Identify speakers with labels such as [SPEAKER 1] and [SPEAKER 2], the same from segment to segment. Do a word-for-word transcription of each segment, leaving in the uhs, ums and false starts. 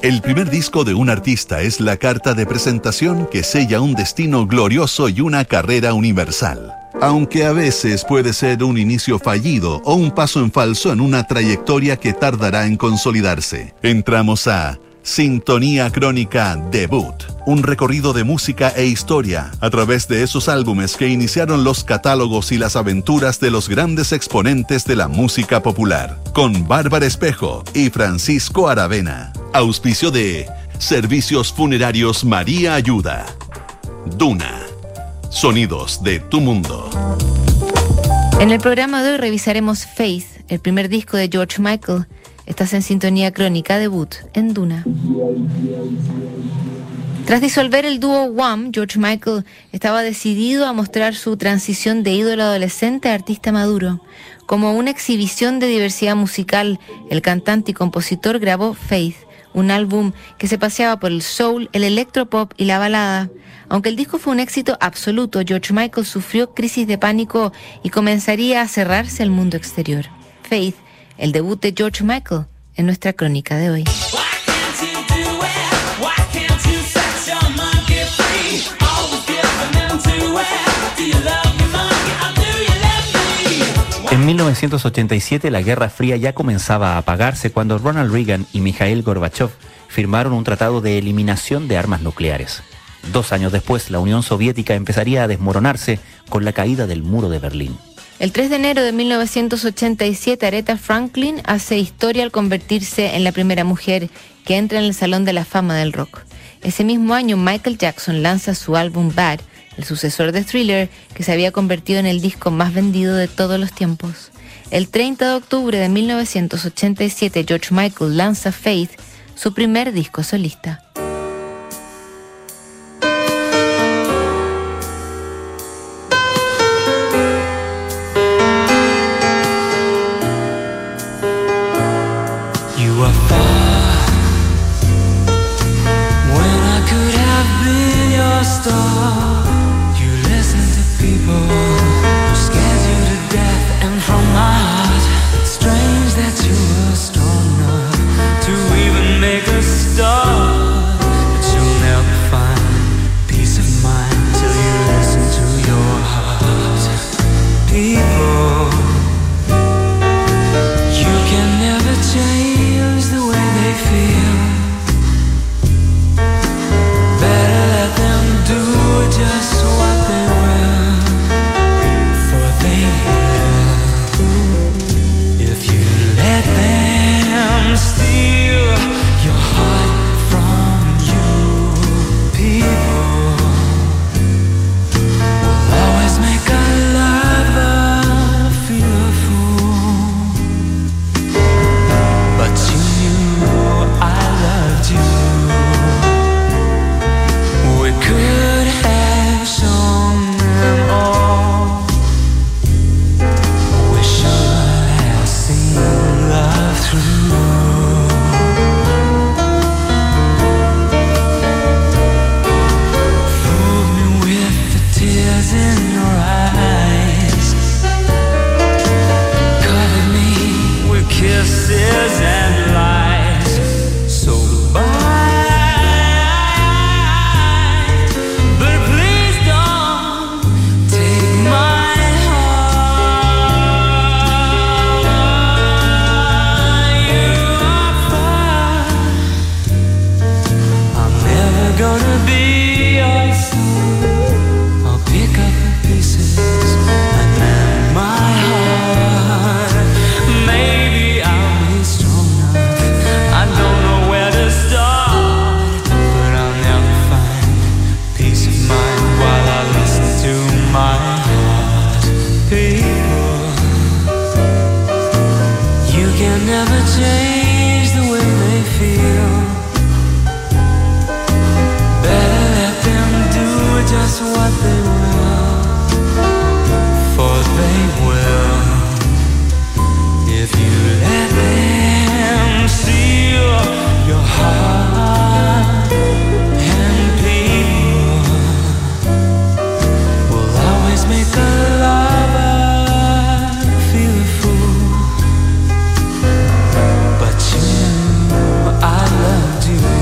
[SPEAKER 1] El primer disco de un artista es la carta de presentación que sella un destino glorioso y una carrera universal. Aunque a veces puede ser un inicio fallido o un paso en falso en una trayectoria que tardará en consolidarse. Entramos a Sintonía Crónica Debut, un recorrido de música e historia a través de esos álbumes que iniciaron los catálogos y las aventuras de los grandes exponentes de la música popular, con Bárbara Espejo y Francisco Aravena. Auspicio de Servicios Funerarios María Ayuda. Duna. Sonidos de tu mundo.
[SPEAKER 2] En el programa de hoy revisaremos Faith, el primer disco de George Michael. Estás en Sintonía Crónica Debut en Duna. Tras disolver el dúo Wham, George Michael estaba decidido a mostrar su transición de ídolo adolescente a artista maduro. Como una exhibición de diversidad musical, el cantante y compositor grabó Faith, un álbum que se paseaba por el soul, el electropop y la balada. Aunque el disco fue un éxito absoluto, George Michael sufrió crisis de pánico y comenzaría a cerrarse al mundo exterior. Faith, el debut de George Michael, en nuestra crónica de hoy.
[SPEAKER 3] En mil novecientos ochenta y siete la Guerra Fría ya comenzaba a apagarse cuando Ronald Reagan y Mikhail Gorbachev firmaron un tratado de eliminación de armas nucleares. Dos años después, la Unión Soviética empezaría a desmoronarse con la caída del muro de Berlín.
[SPEAKER 2] El tres de enero de mil novecientos ochenta y siete, Aretha Franklin hace historia al convertirse en la primera mujer que entra en el Salón de la Fama del Rock. Ese mismo año, Michael Jackson lanza su álbum Bad, el sucesor de Thriller, que se había convertido en el disco más vendido de todos los tiempos. El treinta de octubre de mil novecientos ochenta y siete, George Michael lanza Faith, su primer disco solista.
[SPEAKER 4] Do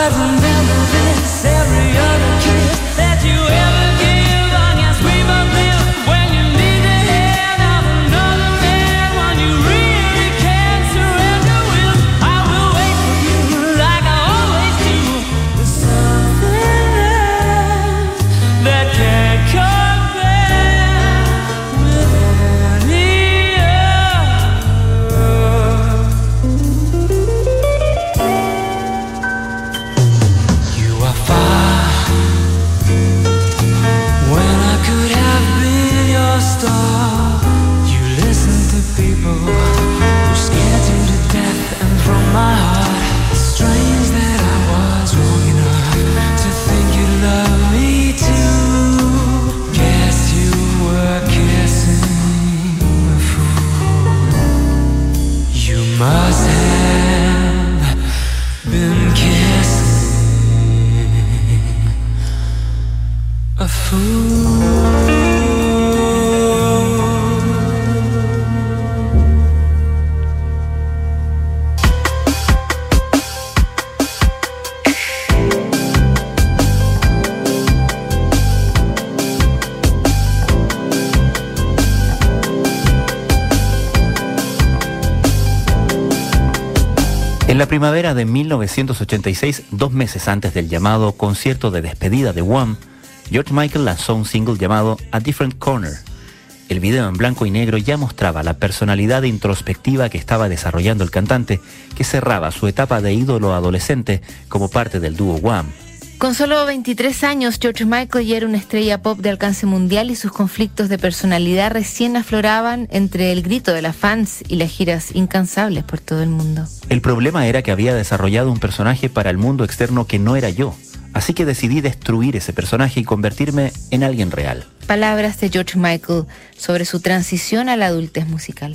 [SPEAKER 3] En la primavera de mil novecientos ochenta y seis, dos meses antes del llamado concierto de despedida de Wham, George Michael lanzó un single llamado A Different Corner. El video en blanco y negro ya mostraba la personalidad introspectiva que estaba desarrollando el cantante, que cerraba su etapa de ídolo adolescente como parte del dúo Wham.
[SPEAKER 2] Con solo veintitrés años, George Michael ya era una estrella pop de alcance mundial y sus conflictos de personalidad recién afloraban entre el grito de las fans y las giras incansables por todo el mundo.
[SPEAKER 3] El problema era que había desarrollado un personaje para el mundo externo que no era yo, así que decidí destruir ese personaje y convertirme en alguien real.
[SPEAKER 2] Palabras de George Michael sobre su transición a la adultez musical.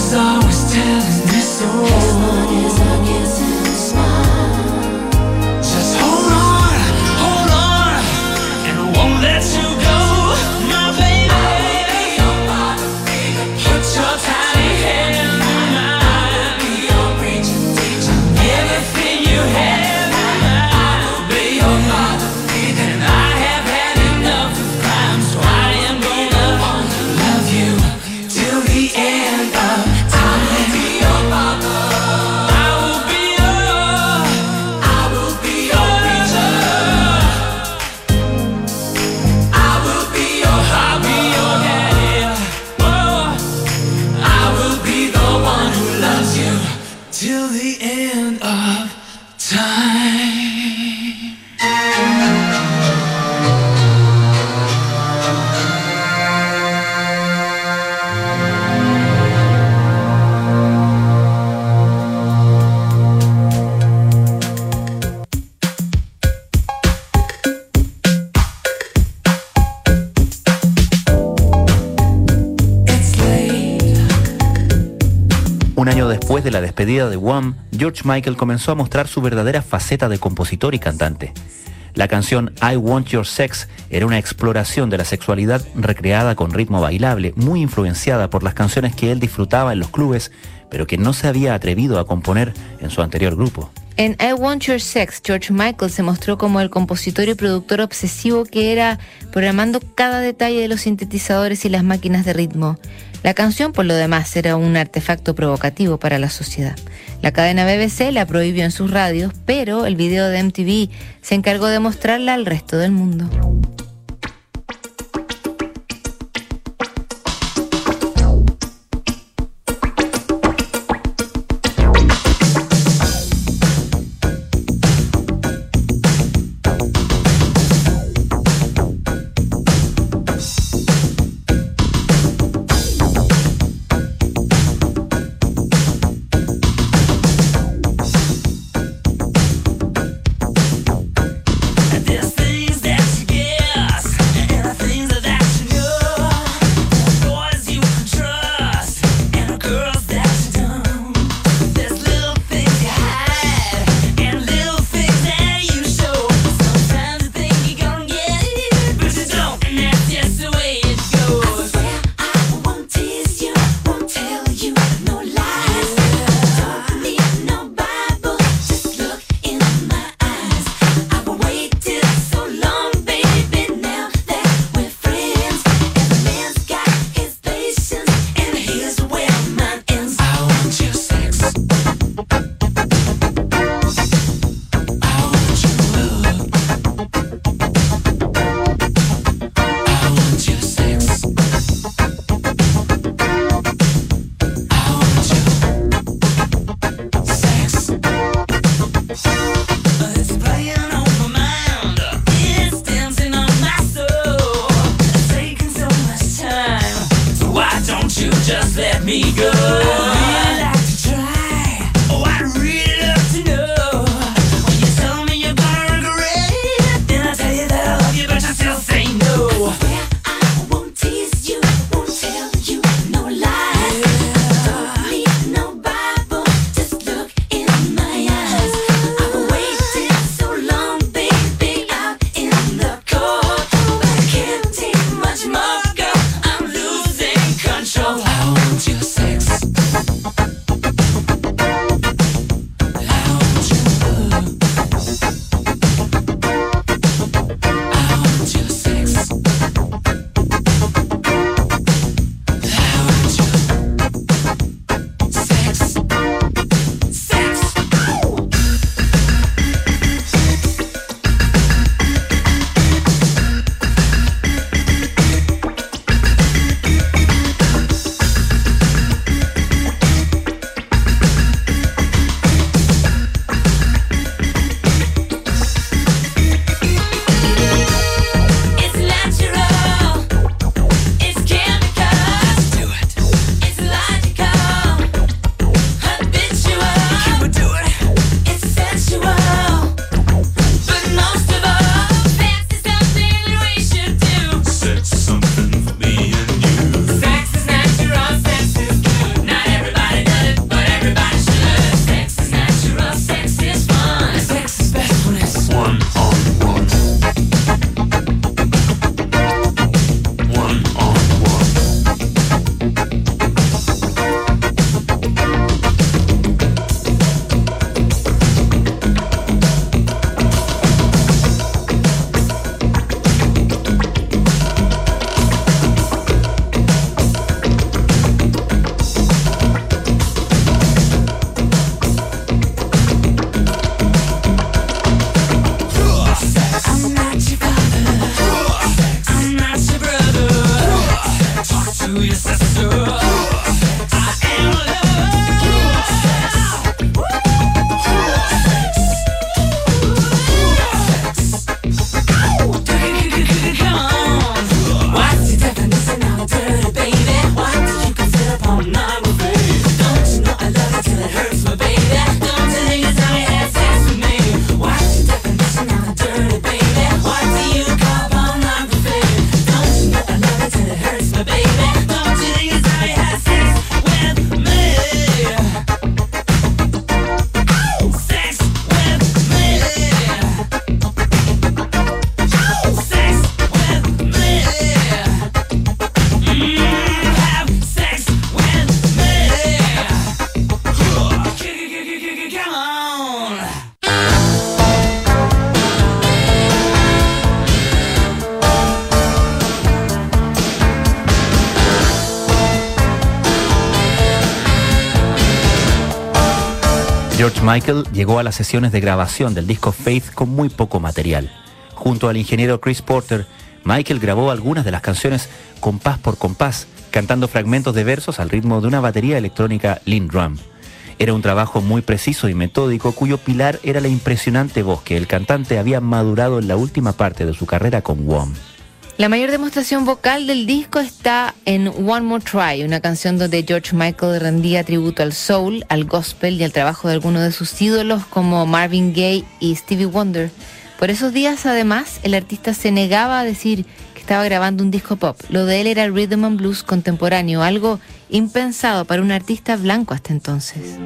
[SPEAKER 3] Un año después de la despedida de Wham, George Michael comenzó a mostrar su verdadera faceta de compositor y cantante. La canción I Want Your Sex era una exploración de la sexualidad recreada con ritmo bailable, muy influenciada por las canciones que él disfrutaba en los clubes, pero que no se había atrevido a componer en su anterior grupo.
[SPEAKER 2] En I Want Your Sex, George Michael se mostró como el compositor y productor obsesivo que era, programando cada detalle de los sintetizadores y las máquinas de ritmo. La canción, por lo demás, era un artefacto provocativo para la sociedad. La cadena B B C la prohibió en sus radios, pero el video de M T V se encargó de mostrarla al resto del mundo.
[SPEAKER 4] I want your sex.
[SPEAKER 3] George Michael llegó a las sesiones de grabación del disco Faith con muy poco material. Junto al ingeniero Chris Porter, Michael grabó algunas de las canciones compás por compás, cantando fragmentos de versos al ritmo de una batería electrónica Lindrum. Era un trabajo muy preciso y metódico, cuyo pilar era la impresionante voz que el cantante había madurado en la última parte de su carrera con Wham.
[SPEAKER 2] La mayor demostración vocal del disco está en One More Try, una canción donde George Michael rendía tributo al soul, al gospel y al trabajo de algunos de sus ídolos como Marvin Gaye y Stevie Wonder. Por esos días, además, el artista se negaba a decir que estaba grabando un disco pop. Lo de él era rhythm and blues contemporáneo, algo impensado para un artista blanco hasta entonces.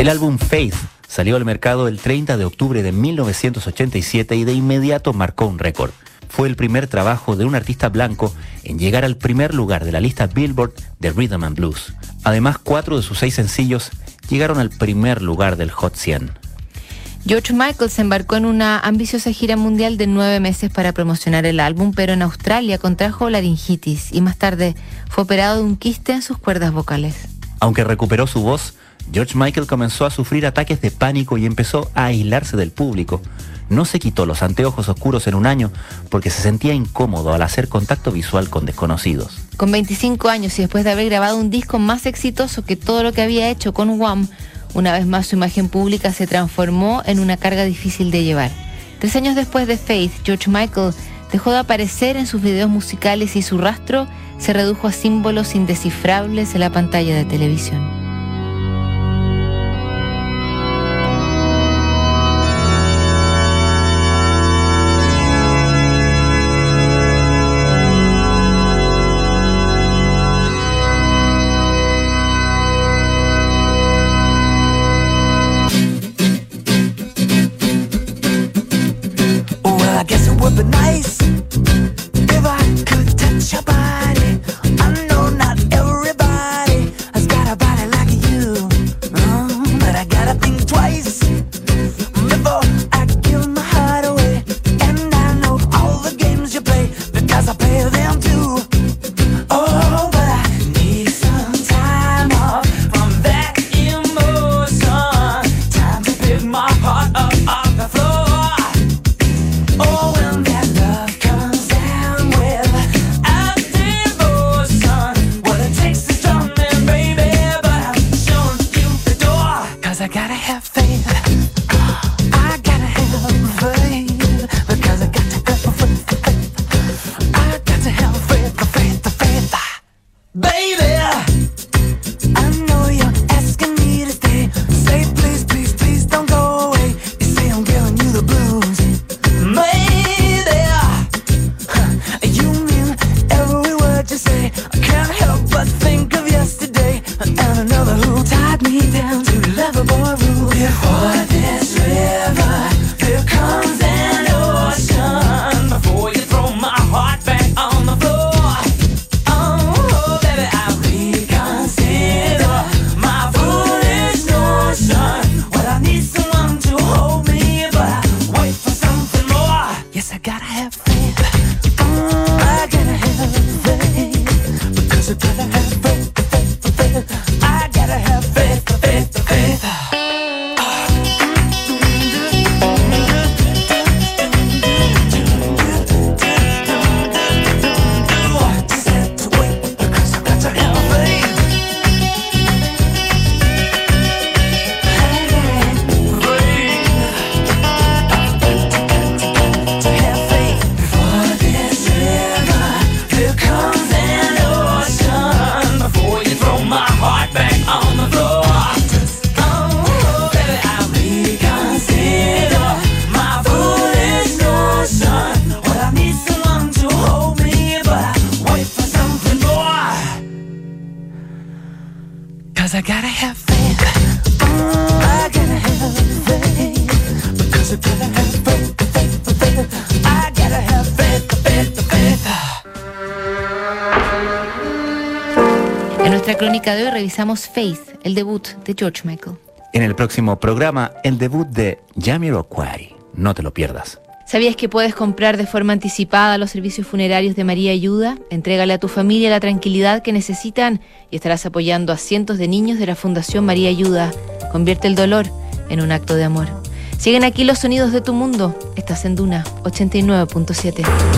[SPEAKER 3] El álbum Faith salió al mercado el treinta de octubre de mil novecientos ochenta y siete y de inmediato marcó un récord. Fue el primer trabajo de un artista blanco en llegar al primer lugar de la lista Billboard de Rhythm and Blues. Además, cuatro de sus seis sencillos llegaron al primer lugar del Hot cien.
[SPEAKER 2] George Michael se embarcó en una ambiciosa gira mundial de nueve meses para promocionar el álbum, pero en Australia contrajo laringitis y más tarde fue operado de un quiste en sus cuerdas vocales.
[SPEAKER 3] Aunque recuperó su voz, George Michael comenzó a sufrir ataques de pánico y empezó a aislarse del público. No se quitó los anteojos oscuros en un año porque se sentía incómodo al hacer contacto visual con desconocidos.
[SPEAKER 2] Con veinticinco años y después de haber grabado un disco más exitoso que todo lo que había hecho con Wham, una vez más su imagen pública se transformó en una carga difícil de llevar. Tres años después de Faith, George Michael dejó de aparecer en sus videos musicales y su rastro se redujo a símbolos indescifrables en la pantalla de televisión.
[SPEAKER 4] I guess it would be nice if I could touch your body. I know not everybody has got a body like you, um, but I gotta think twice before I give my heart away. And I know all the games you play because I play them too. Oh, but I need some time off from that emotion. Time to pick my heart up off the floor. Oh, when that love comes down without devotion, what it takes is strong man, baby, but I'm showing you the door. Cause I gotta have faith, I gotta have faith, because I got to have faith, I got to have faith, the faith, the faith, baby. I know you're asking me to stay, say please, please, please don't go away. You say I'm giving you the blues, maybe, huh, you mean every word you say. I can't help but think of yesterday and another who tied me down to lovable rules. Before this river, here comes an ocean. Before you throw my heart back on the floor, oh, baby, I reconsider my foolish notion. Well, I need someone to hold me, but I wait for something more. Yes, I gotta have faith. Mm, I gotta have faith, because I gotta have faith, faith, faith. I gotta have faith, faith, faith. Just have to wait, because I got to have faith. I gotta have faith, to have faith. Before this river, here comes an ocean. Before you throw my heart back on the floor, oh, baby, I reconsider my foolish notion. Well, I need someone to hold me, but I wait for something more. Cause I gotta have faith. Mm, I gotta have faith, because I gotta have faith, faith, faith. I gotta have faith, faith, faith.
[SPEAKER 2] En nuestra crónica de hoy revisamos Faith, el debut de George Michael.
[SPEAKER 3] En el próximo programa, el debut de Jamiroquai. No te lo pierdas.
[SPEAKER 2] ¿Sabías que puedes comprar de forma anticipada los servicios funerarios de María Ayuda? Entrégale a tu familia la tranquilidad que necesitan y estarás apoyando a cientos de niños de la Fundación María Ayuda. Convierte el dolor en un acto de amor. Siguen aquí los sonidos de tu mundo. Estás en Duna ochenta y nueve punto siete.